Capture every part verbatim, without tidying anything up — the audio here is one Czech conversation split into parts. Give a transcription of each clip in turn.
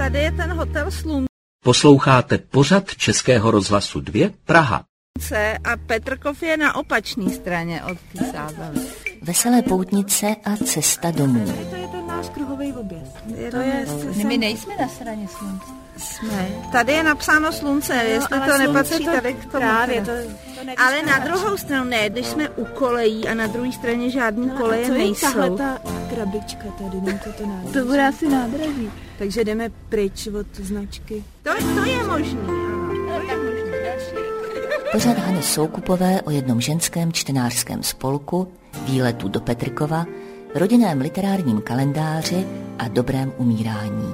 Tady je ten hotel Slunce. Posloucháte pořad Českého rozhlasu dva Praha. A Petrkov je na opačné straně od té Sázavy. Veselé poutnice a cesta domů. To je ten náš kruhový objezd. To je, jsem... My nejsme na straně Slunce. Jsme. Tady je napsáno Slunce, no, jestli to nepatří to tady k tomu. Právě, to, to ale na druhou stranu ne, když jsme u kolejí a na druhé straně žádný no, koleje nejsou. Tahle ta krabička tady, nám to to nádraží. To bude asi nádraží. Takže jdeme pryč od značky. To, to je možný, ano. No, tak možný, další. Pořad Hany Soukupové o jednom ženském čtenářském spolku, výletu do Petrkova, rodinném literárním kalendáři a dobrém umírání.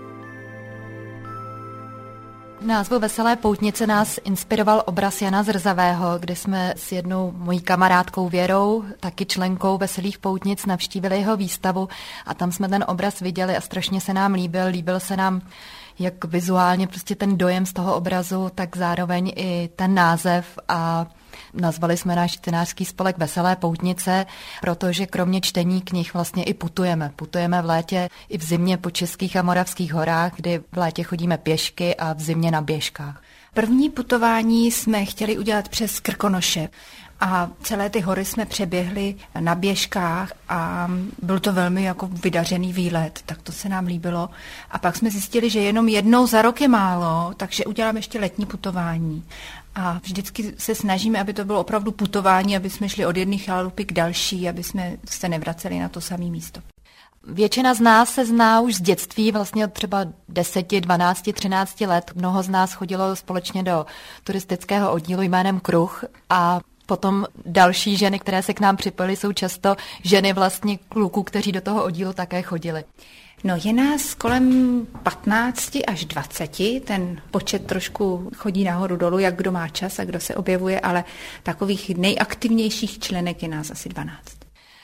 Názvu Veselé poutnice nás inspiroval obraz Jana Zrzavého, kde jsme s jednou mojí kamarádkou Věrou, taky členkou Veselých poutnic, navštívili jeho výstavu a tam jsme ten obraz viděli a strašně se nám líbil. Líbil se nám jak vizuálně prostě ten dojem z toho obrazu, tak zároveň i ten název a nazvali jsme náš čtenářský spolek Veselé poutnice, protože kromě čtení knih vlastně i putujeme. Putujeme v létě i v zimě po českých a moravských horách, kdy v létě chodíme pěšky a v zimě na běžkách. První putování jsme chtěli udělat přes Krkonoše. A celé ty hory jsme přeběhli na běžkách a byl to velmi jako vydařený výlet, tak to se nám líbilo. A pak jsme zjistili, že jenom jednou za rok je málo, takže uděláme ještě letní putování. A vždycky se snažíme, aby to bylo opravdu putování, aby jsme šli od jedné chalupy k další, aby jsme se nevraceli na to samé místo. Většina z nás se zná už z dětství, vlastně od třeba deset, dvanáct, třináct let. Mnoho z nás chodilo společně do turistického oddílu jménem Kruh a potom další ženy, které se k nám připojily, jsou často ženy vlastně kluků, kteří do toho oddílu také chodili. No je nás kolem patnáct až dvacet, ten počet trošku chodí nahoru dolů, jak kdo má čas a kdo se objevuje, ale takových nejaktivnějších členek je nás asi dvanáct.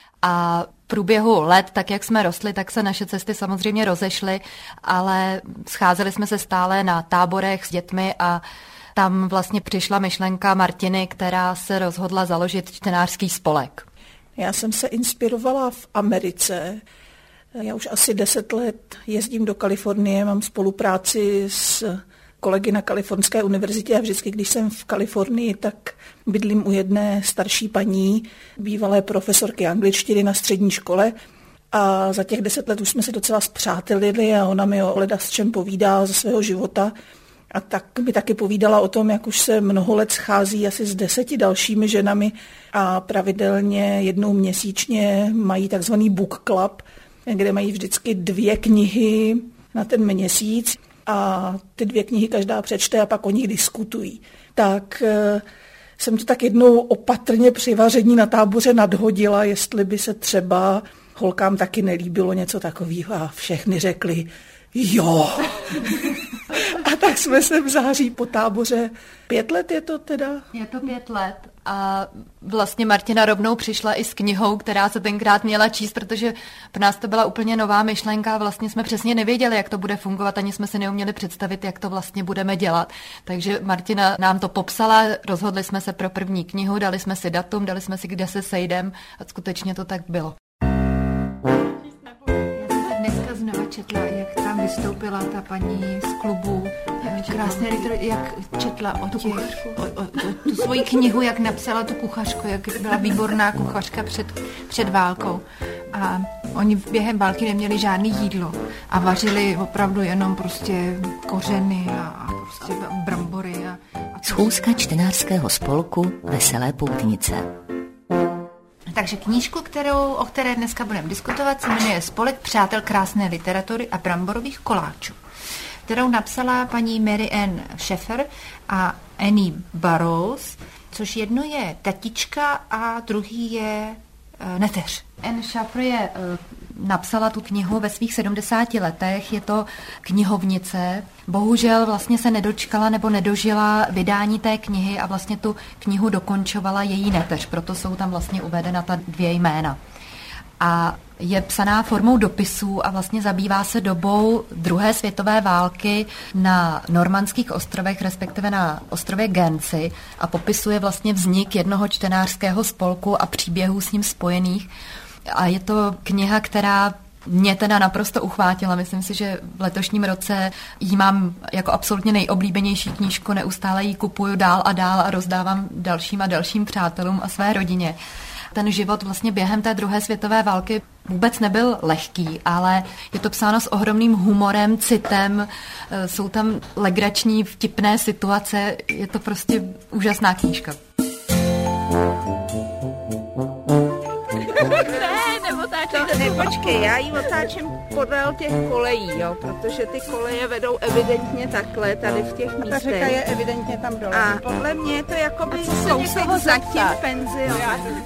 A v průběhu let, tak jak jsme rostli, tak se naše cesty samozřejmě rozešly, ale scházeli jsme se stále na táborech s dětmi a tam vlastně přišla myšlenka Martiny, která se rozhodla založit čtenářský spolek. Já jsem se inspirovala v Americe. Já už asi deset let jezdím do Kalifornie, mám spolupráci s kolegy na Kalifornské univerzitě a vždycky, když jsem v Kalifornii, tak bydlím u jedné starší paní, bývalé profesorky angličtiny na střední škole. A za těch deset let už jsme se docela spřátelili a ona mi o ledasčem povídá ze svého života. A tak mi taky povídala o tom, jak už se mnoho let schází asi s deseti dalšími ženami a pravidelně jednou měsíčně mají takzvaný book club, kde mají vždycky dvě knihy na ten měsíc a ty dvě knihy každá přečte a pak o nich diskutují. Tak jsem to tak jednou opatrně při vaření na táboře nadhodila, jestli by se třeba holkám taky nelíbilo něco takového a všechny řekli jo. A tak jsme se v září po táboře. Pět let je to teda? Je to pět let a vlastně Martina rovnou přišla i s knihou, která se tenkrát měla číst, protože pro nás to byla úplně nová myšlenka a vlastně jsme přesně nevěděli, jak to bude fungovat, ani jsme si neuměli představit, jak to vlastně budeme dělat. Takže Martina nám to popsala, rozhodli jsme se pro první knihu, dali jsme si datum, dali jsme si, kde se sejdem a skutečně to tak bylo. Dneska znova četla, jak tam vystoupila ta paní z klubu. Krásné litery, jak četla o, těch, o, o, o tu svoji knihu, jak napsala tu kuchařku, jak byla výborná kuchařka před, před válkou. A oni během války neměli žádné jídlo a vařili opravdu jenom prostě kořeny a, a prostě brambory. A, a Schůzka čtenářského spolku Veselé poutnice. Takže knížku, kterou, o které dneska budeme diskutovat, se jmenuje Spolek přátel krásné literatury a bramborových koláčů, kterou napsala paní Mary Ann Sheffer a Annie Burroughs, což jedno je tetička a druhý je uh, neteř. Anne Sheffer je, uh, napsala tu knihu ve svých sedmdesáti letech, je to knihovnice. Bohužel vlastně se nedočkala nebo nedožila vydání té knihy a vlastně tu knihu dokončovala její neteř, proto jsou tam vlastně uvedena ta dvě jména. A je psaná formou dopisů a vlastně zabývá se dobou druhé světové války na normandských ostrovech, respektive na ostrově Guernsey a popisuje vlastně vznik jednoho čtenářského spolku a příběhů s ním spojených. A je to kniha, která Mě teda naprosto uchvátila. Myslím si, že v letošním roce jí mám jako absolutně nejoblíbenější knížku, neustále ji kupuju dál a dál a rozdávám dalším a dalším přátelům a své rodině. Ten život vlastně během té druhé světové války vůbec nebyl lehký, ale je to psáno s ohromným humorem, citem, jsou tam legrační, vtipné situace, je to prostě úžasná knížka. Ne, neotáčejte, ne, počkej, já ji otáčím podél těch kolejí, jo, protože ty koleje vedou evidentně takhle, tady v těch místech. Ta řeka je evidentně tam dole. A podle mě je to jakoby kousek za tím penzionem.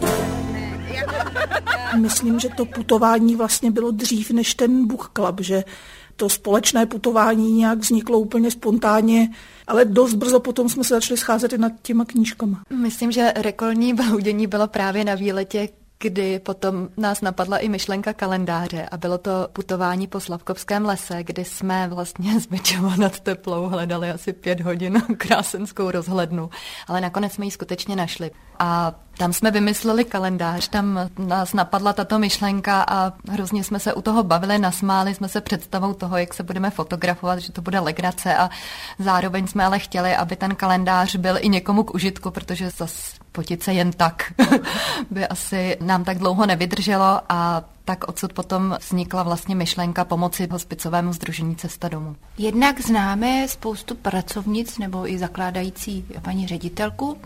Myslím, že to putování vlastně bylo dřív než ten Book Club, že to společné putování nějak vzniklo úplně spontánně, ale dost brzo potom jsme se začali scházet i nad těma knížkama. Myslím, že rekolní bloudění bylo právě na výletě, kdy potom nás napadla i myšlenka kalendáře a bylo to putování po Slavkovském lese, kdy jsme vlastně z Bečova nad Teplou hledali asi pět hodin krásenskou rozhlednu, ale nakonec jsme ji skutečně našli. A tam jsme vymysleli kalendář, tam nás napadla tato myšlenka a hrozně jsme se u toho bavili, nasmáli jsme se představou toho, jak se budeme fotografovat, že to bude legrace a zároveň jsme ale chtěli, aby ten kalendář byl i někomu k užitku, protože zas fotit se jen tak by asi nám tak dlouho nevydrželo a tak odsud potom vznikla vlastně myšlenka pomoci hospicovému sdružení Cesta domů. Jednak známe spoustu pracovnic nebo i zakládající paní ředitelku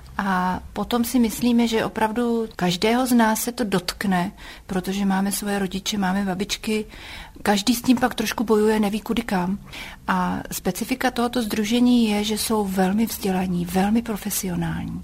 a potom si myslíme, že opravdu každého z nás se to dotkne, protože máme svoje rodiče, máme babičky, každý s tím pak trošku bojuje, neví kudy kam. A specifika tohoto sdružení je, že jsou velmi vzdělaní, velmi profesionální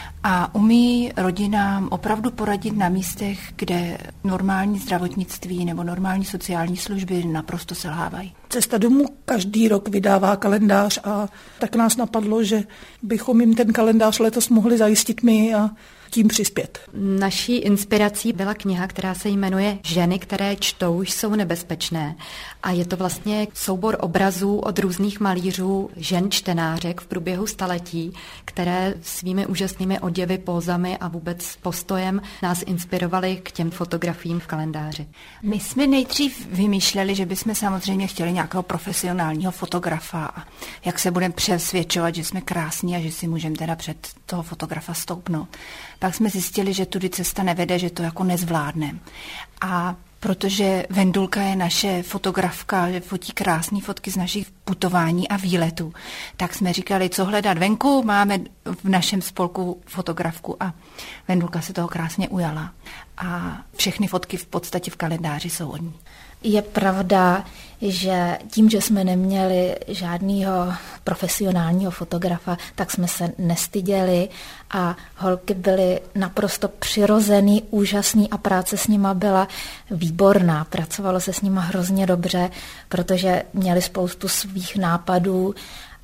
a umí rodinám opravdu poradit na místech, kde normální zdravotnictví nebo normální sociální služby naprosto selhávají. Cesta domů každý rok vydává kalendář a tak nás napadlo, že bychom jim ten kalendář letos mohli zajistit my a tím přispět. Naší inspirací byla kniha, která se jmenuje Ženy, které čtou, jsou nebezpečné. A je to vlastně soubor obrazů od různých malířů, žen čtenářek v průběhu staletí, které svými úžasnými oděvy, pózami a vůbec postojem nás inspirovaly k těm fotografiím v kalendáři. My jsme nejdřív vymýšleli, že bychom samozřejmě chtěli nějakého profesionálního fotografa a jak se budeme přesvědčovat, že jsme krásní a že si můžeme teda před toho fotografa stoupnout. Pak jsme zjistili, že tudy cesta nevede, že to jako nezvládneme. A protože Vendulka je naše fotografka, že fotí krásné fotky z našich putování a výletů, tak jsme říkali, co hledat venku, máme v našem spolku fotografku a Vendulka se toho krásně ujala. A všechny fotky v podstatě v kalendáři jsou od ní. Je pravda, že tím, že jsme neměli žádného profesionálního fotografa, tak jsme se nestyděli a holky byly naprosto přirozený, úžasný a práce s nima byla výborná. Pracovalo se s nima hrozně dobře, protože měli spoustu svých nápadů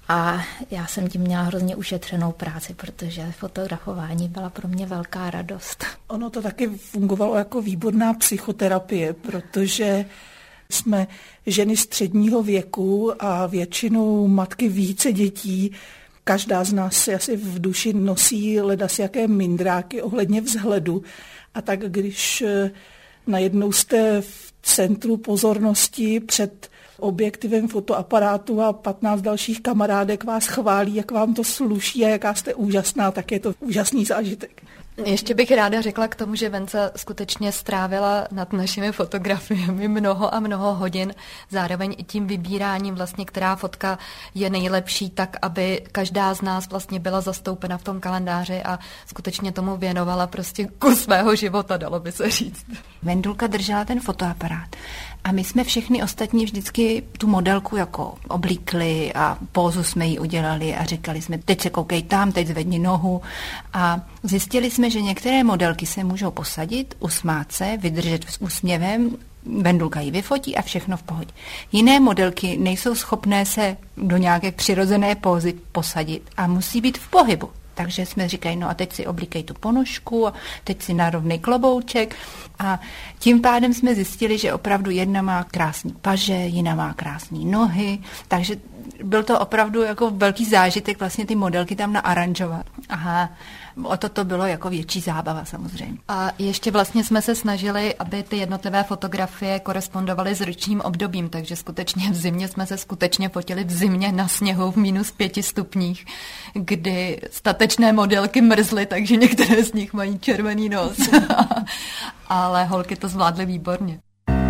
a já jsem tím měla hrozně ušetřenou práci, protože fotografování byla pro mě velká radost. Ono to taky fungovalo jako výborná psychoterapie, protože jsme ženy středního věku a většinou matky více dětí. Každá z nás si asi v duši nosí ledas jaké mindráky ohledně vzhledu. A tak když najednou jste v centru pozornosti před objektivem fotoaparátu a patnáct dalších kamarádek vás chválí, jak vám to sluší a jaká jste úžasná, tak je to úžasný zážitek. Ještě bych ráda řekla k tomu, že Venca skutečně strávila nad našimi fotografiemi mnoho a mnoho hodin, zároveň i tím vybíráním vlastně, která fotka je nejlepší, tak aby každá z nás vlastně byla zastoupena v tom kalendáři a skutečně tomu věnovala prostě kus svého života, dalo by se říct. Vendulka držela ten fotoaparát a my jsme všechny ostatní vždycky tu modelku jako oblíkli a pózu jsme jí udělali a říkali jsme, teď se koukej tam, teď zvedni nohu a zjistili jsme, že některé modelky se můžou posadit, usmát se, vydržet s úsměvem, Vendulka ji vyfotí a všechno v pohodě. Jiné modelky nejsou schopné se do nějaké přirozené pózy posadit a musí být v pohybu. Takže jsme říkali, no a teď si oblíkej tu ponožku, a teď si narovnej klobouček a tím pádem jsme zjistili, že opravdu jedna má krásný paže, jiná má krásný nohy, takže byl to opravdu jako velký zážitek vlastně ty modelky tam naaranžovat. Aha, o to to bylo jako větší zábava samozřejmě. A ještě vlastně jsme se snažili, aby ty jednotlivé fotografie korespondovaly s ročním obdobím, takže skutečně v zimě jsme se skutečně fotili v zimě na sněhu v minus pěti stupních, kdy statečné modelky mrzly, takže některé z nich mají červený nos. Ale holky to zvládly výborně.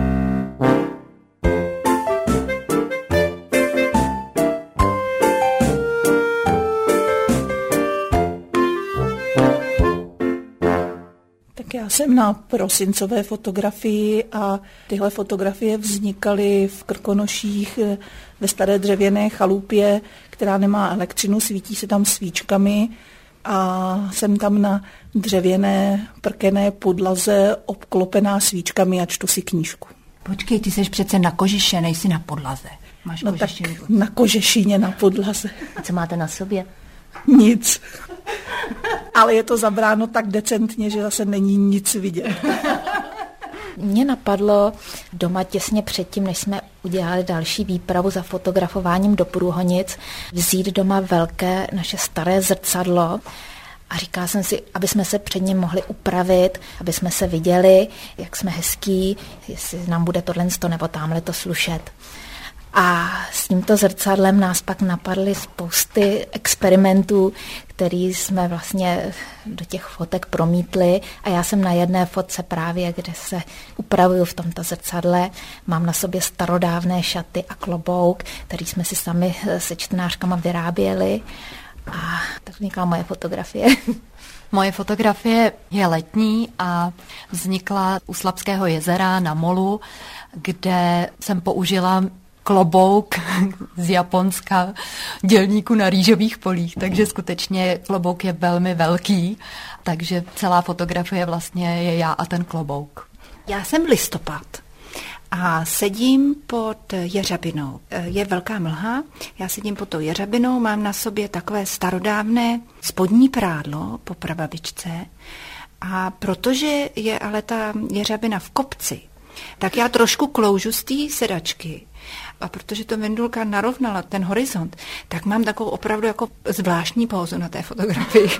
Já jsem na prosincové fotografii a tyhle fotografie vznikaly v Krkonoších ve staré dřevěné chalupě, která nemá elektřinu, svítí se tam svíčkami a jsem tam na dřevěné prkené podlaze obklopená svíčkami a čtu si knížku. Počkej, ty jsi přece na kožiše, nejsi na podlaze. Máš no tak na kožešině na podlaze. A co máte na sobě? Nic. Ale je to zabráno tak decentně, že zase není nic vidět. Mně napadlo doma těsně předtím, než jsme udělali další výpravu za fotografováním do Průhonic, vzít doma velké naše staré zrcadlo a říkala jsem si, aby jsme se před ním mohli upravit, aby jsme se viděli, jak jsme hezký, jestli nám bude tohle nebo tamhle to slušet. A s tímto zrcadlem nás pak napadly spousty experimentů, který jsme vlastně do těch fotek promítli a já jsem na jedné fotce právě, kde se upravuju v tomto zrcadle, mám na sobě starodávné šaty a klobouk, který jsme si sami se čtenářkama vyráběli a tak vznikla moje fotografie. Moje fotografie je letní a vznikla u Slapského jezera na molu, kde jsem použila klobouk z Japonska, dělníku na rýžových polích, takže skutečně klobouk je velmi velký, takže celá fotografie vlastně je já a ten klobouk. Já jsem listopad a sedím pod jeřabinou. Je velká mlha, já sedím pod tou jeřabinou, mám na sobě takové starodávné spodní prádlo po prababičce a protože je ale ta jeřabina v kopci, tak já trošku kloužu z té sedačky. A protože to Vendulka narovnala ten horizont, tak mám takovou opravdu jako zvláštní pózu na té fotografii.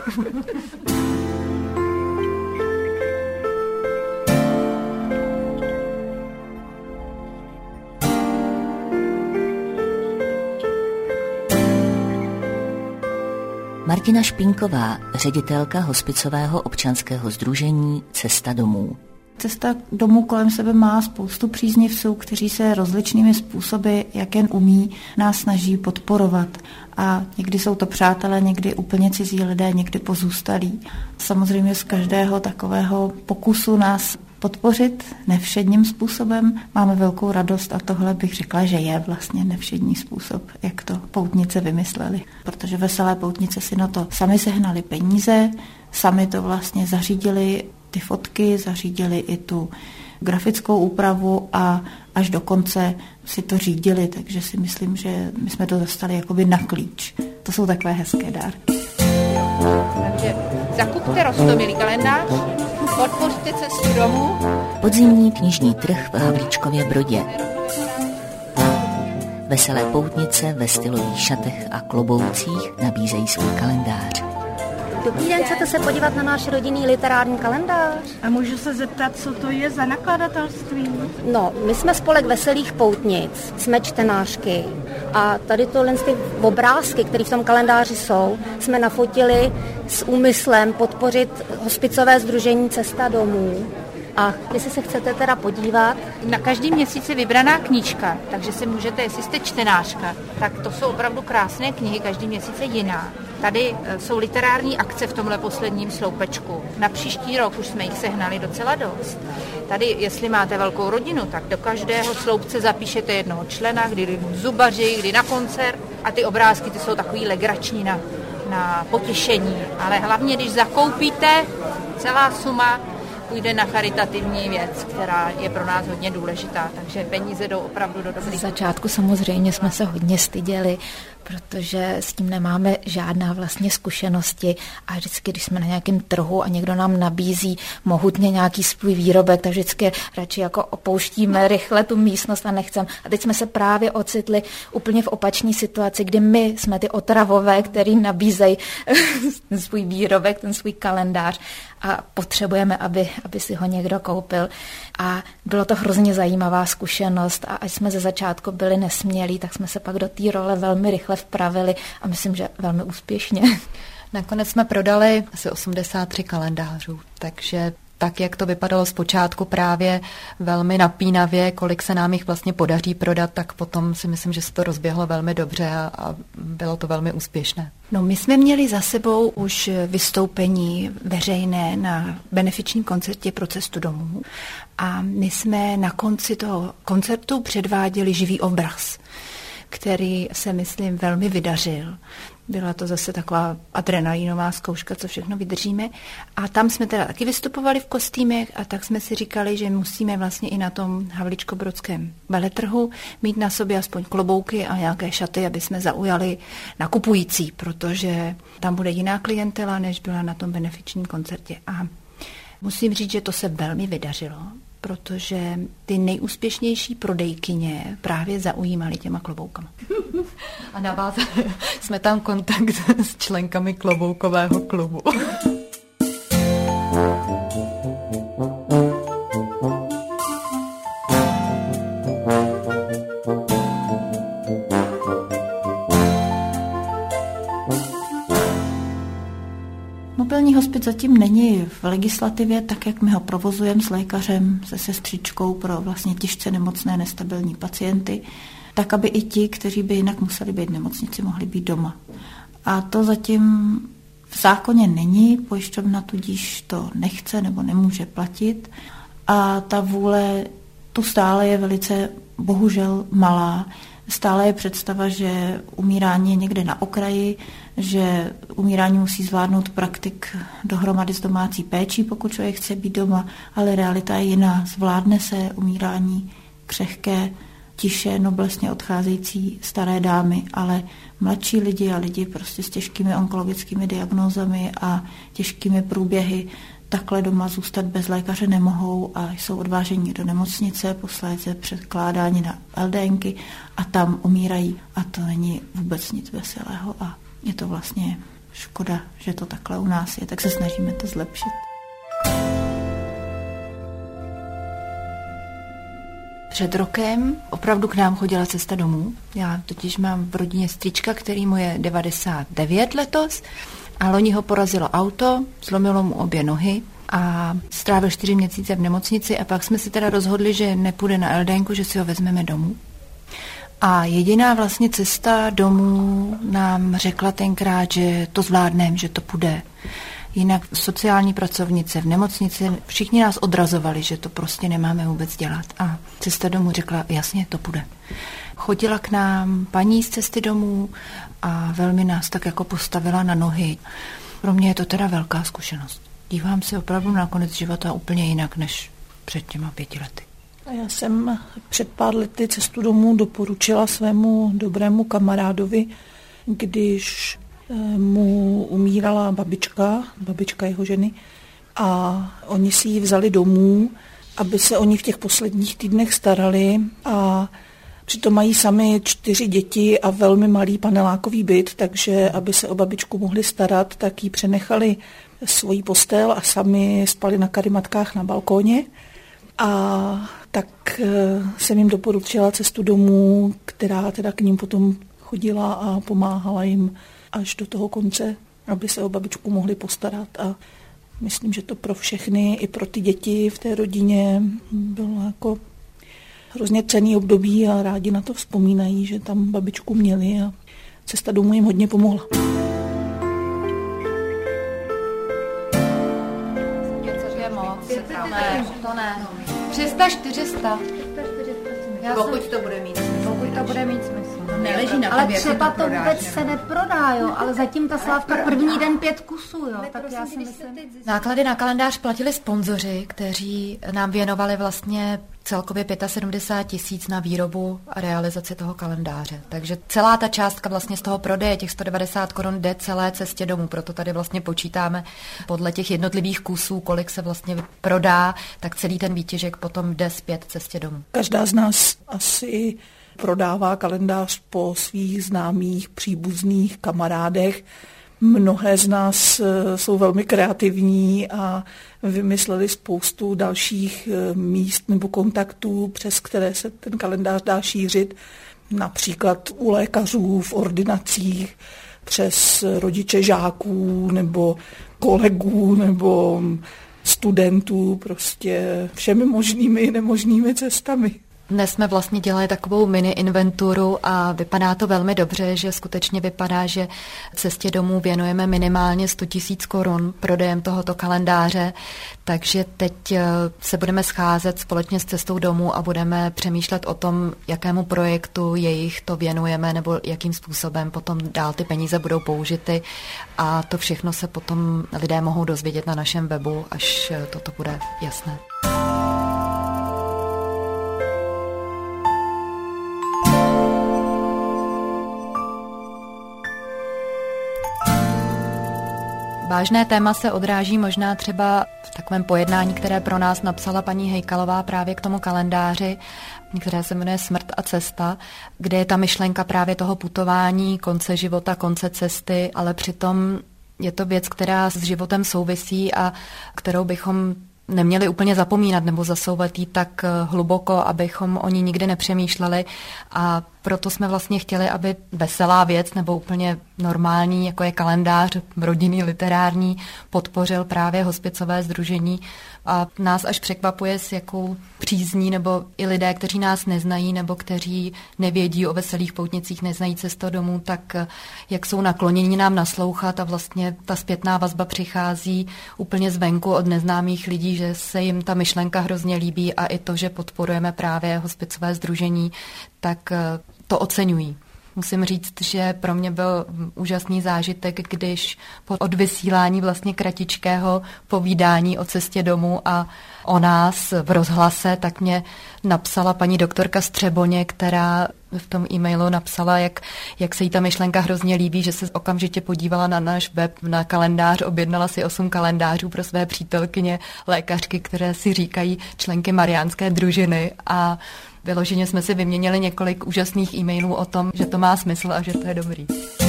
Martina Špínková, ředitelka hospicového občanského sdružení Cesta domů. Cesta domů kolem sebe má spoustu příznivců, kteří se rozličnými způsoby, jak jen umí, nás snaží podporovat. A někdy jsou to přátelé, někdy úplně cizí lidé, někdy pozůstalí. Samozřejmě z každého takového pokusu nás podpořit nevšedním způsobem máme velkou radost a tohle bych řekla, že je vlastně nevšední způsob, jak to poutnice vymysleli. Protože Veselé poutnice si na to sami sehnali peníze, sami to vlastně zařídili ty fotky, zařídili i tu grafickou úpravu a až do konce si to řídili, takže si myslím, že my jsme to dostali jakoby na klíč. To jsou takové hezké dárky. Takže zakupte Roztomilý kalendář, podpořte Cestu domů. Podzimní knižní trh v Havlíčkově Brodě. Veselé poutnice ve stylových šatech a kloboucích nabízejí svůj kalendář. Dobrý den, chcete se podívat na náš rodinný literární kalendář? A můžu se zeptat, co to je za nakladatelství? No, my jsme spolek Veselých poutnic, jsme čtenářky a tady tohle ty obrázky, které v tom kalendáři jsou, jsme nafotili s úmyslem podpořit hospicové sdružení Cesta domů. A jestli se chcete teda podívat... Na každý měsíc je vybraná knížka, takže si můžete, jestli jste čtenářka, tak to jsou opravdu krásné knihy, každý měsíc je jiná. Tady jsou literární akce v tomhle posledním sloupečku. Na příští rok už jsme jich sehnali docela dost. Tady, jestli máte velkou rodinu, tak do každého sloupce zapíšete jednoho člena, kdy jdou zubaři, kdy na koncert a ty obrázky ty jsou takový legrační na, na potěšení. Ale hlavně, když zakoupíte, celá suma půjde na charitativní věc, která je pro nás hodně důležitá, takže peníze jdou opravdu do dobrých. Z začátku samozřejmě jsme se hodně styděli, protože s tím nemáme žádná vlastně zkušenosti a vždycky, když jsme na nějakém trhu a někdo nám nabízí mohutně nějaký svůj výrobek, tak vždycky radši jako opouštíme rychle tu místnost a nechcem. A teď jsme se právě ocitli úplně v opačné situaci, kdy my jsme ty otravové, který nabízejí ten svůj výrobek, ten svůj kalendář a potřebujeme, aby, aby si ho někdo koupil. A bylo to hrozně zajímavá zkušenost a až jsme ze začátku byli nesmělí, tak jsme se pak do té role velmi rychle vpravili a myslím, že velmi úspěšně. Nakonec jsme prodali asi osmdesát tři kalendářů, takže tak, jak to vypadalo zpočátku právě velmi napínavě, kolik se nám jich vlastně podaří prodat, tak potom si myslím, že se to rozběhlo velmi dobře a, a bylo to velmi úspěšné. No, my jsme měli za sebou už vystoupení veřejné na benefičním koncertě Pro cestu domů a my jsme na konci toho koncertu předváděli živý obraz, který se, myslím, velmi vydařil. Byla to zase taková adrenalinová zkouška, co všechno vydržíme. A tam jsme teda taky vystupovali v kostýmech a tak jsme si říkali, že musíme vlastně i na tom havličkobrodském veletrhu mít na sobě aspoň klobouky a nějaké šaty, aby jsme zaujali nakupující, protože tam bude jiná klientela, než byla na tom benefičním koncertě. A musím říct, že to se velmi vydařilo, protože ty nejúspěšnější prodejkyně právě zaujímaly těma kloboukama. A navázali jsme tam kontakt s členkami kloboukového klubu. Mobilní hospic zatím není v legislativě, tak jak my ho provozujeme s lékařem, se sestřičkou pro vlastně těžce nemocné, nestabilní pacienty, tak aby i ti, kteří by jinak museli být v nemocnici, mohli být doma. A to zatím v zákoně není, pojišťovna tudíž to nechce nebo nemůže platit a ta vůle tu stále je velice bohužel malá. Stále je představa, že umírání je někde na okraji, že umírání musí zvládnout praktik dohromady s domácí péčí, pokud člověk chce být doma, ale realita je jiná. Zvládne se umírání křehké, tiše, noblesně odcházející staré dámy, ale mladší lidi a lidi prostě s těžkými onkologickými diagnózami a těžkými průběhy takhle doma zůstat bez lékaře nemohou a jsou odváženi do nemocnice, posléze předkládáni na LDNky a tam umírají. A to není vůbec nic veselého a je to vlastně škoda, že to takhle u nás je, tak se snažíme to zlepšit. Před rokem opravdu k nám chodila cesta domů. Já totiž mám v rodině strýčka, který mu je devadesát devět letos a loni ho porazilo auto, zlomilo mu obě nohy a strávil čtyři měsíce v nemocnici a pak jsme si teda rozhodli, že nepůjde na LDNku, že si ho vezmeme domů. A jediná vlastně cesta domů nám řekla tenkrát, že to zvládneme, že to půjde. Jinak sociální pracovnice v nemocnici, všichni nás odrazovali, že to prostě nemáme vůbec dělat. A cesta domů řekla, jasně, to půjde. Chodila k nám paní z cesty domů a velmi nás tak jako postavila na nohy. Pro mě je to teda velká zkušenost. Dívám se opravdu na konec života úplně jinak, než před těma pěti lety. Já jsem před pár lety cestu domů doporučila svému dobrému kamarádovi, když mu umírala babička, babička jeho ženy, a oni si ji vzali domů, aby se o ní v těch posledních týdnech starali a přitom mají sami čtyři děti a velmi malý panelákový byt, takže aby se o babičku mohli starat, tak jí přenechali svoji postel a sami spali na karimatkách na balkóně. A tak jsem jim doporučila cestu domů, která teda k ním potom chodila a pomáhala jim až do toho konce, aby se o babičku mohli postarat. A myslím, že to pro všechny, i pro ty děti v té rodině bylo jako hrozně cenný období a rádi na to vzpomínají, že tam babičku měli a cesta domů jim hodně pomohla. Ne, to ne. tři sta, čtyři sta. Pokud to bude mít smysl. Pokud to bude mít smysl. neleží na ale tom, třeba to to vůbec se neprodá, jo, ale zatím ta slávka první den pět kusů, jo, tak já si myslím. Náklady na kalendář platili sponzoři, kteří nám věnovali vlastně celkově sedmdesát pět tisíc na výrobu a realizaci toho kalendáře. Takže celá ta částka vlastně z toho prodeje, těch sto devadesát korun, jde celé cestě domů. Proto tady vlastně počítáme podle těch jednotlivých kusů, kolik se vlastně prodá, tak celý ten výtěžek potom jde zpět cestě domů. Každá z nás asi prodává kalendář po svých známých, příbuzných kamarádech. Mnohé z nás jsou velmi kreativní a vymysleli spoustu dalších míst nebo kontaktů, přes které se ten kalendář dá šířit. Například u lékařů, v ordinacích, přes rodiče žáků nebo kolegů nebo studentů, prostě všemi možnými i nemožnými cestami. Dnes jsme vlastně dělali takovou mini inventuru a vypadá to velmi dobře, že skutečně vypadá, že cestě domů věnujeme minimálně sto tisíc korun prodejem tohoto kalendáře, takže teď se budeme scházet společně s cestou domů a budeme přemýšlet o tom, jakému projektu jejich to věnujeme nebo jakým způsobem potom dál ty peníze budou použity a to všechno se potom lidé mohou dozvědět na našem webu, až toto bude jasné. Vážné téma se odráží možná třeba v takovém pojednání, které pro nás napsala paní Hejkalová právě k tomu kalendáři, které se jmenuje Smrt a cesta, kde je ta myšlenka právě toho putování, konce života, konce cesty, ale přitom je to věc, která s životem souvisí a kterou bychom neměli úplně zapomínat nebo zasouvat jí tak hluboko, abychom o ní nikdy nepřemýšleli a proto jsme vlastně chtěli, aby veselá věc nebo úplně normální, jako je kalendář rodinný, literární, podpořil právě hospicové sdružení a nás až překvapuje, s jakou přízní nebo i lidé, kteří nás neznají nebo kteří nevědí o veselých poutnicích, neznají cestu domů, tak jak jsou nakloněni nám naslouchat a vlastně ta zpětná vazba přichází úplně zvenku od neznámých lidí, že se jim ta myšlenka hrozně líbí a i to, že podporujeme právě hospicové sdružení, tak to oceňují. Musím říct, že pro mě byl úžasný zážitek, když po odvysílání vlastně kratičkého povídání o cestě domů a o nás v rozhlase, tak mě napsala paní doktorka Střeboně, která v tom e-mailu napsala, jak, jak se jí ta myšlenka hrozně líbí, že se okamžitě podívala na náš web, na kalendář, objednala si osm kalendářů pro své přítelkyně, lékařky, které si říkají členky Mariánské družiny a vyloženě jsme si vyměnili několik úžasných e-mailů o tom, že to má smysl a že to je dobrý.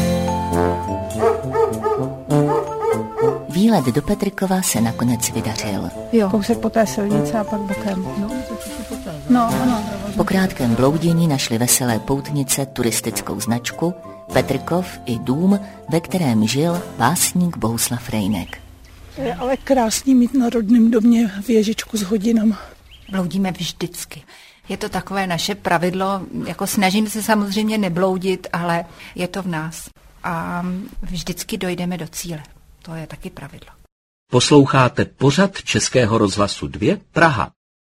Výlet do Petrikova se nakonec vydařil. Jo, kousek po té silnici a pak bokem. No, no, no. Po krátkém bloudění našli veselé poutnice turistickou značku, Petrikov i dům, ve kterém žil básník Bohuslav Rejnek. Je ale krásný mít na rodném domě věžičku s hodinama. Bloudíme vždycky. Je to takové naše pravidlo, jako snažím se samozřejmě nebloudit, ale je to v nás. A vždycky dojdeme do cíle. To je taky pravidlo. Posloucháte pořad Českého rozhlasu dva Praha.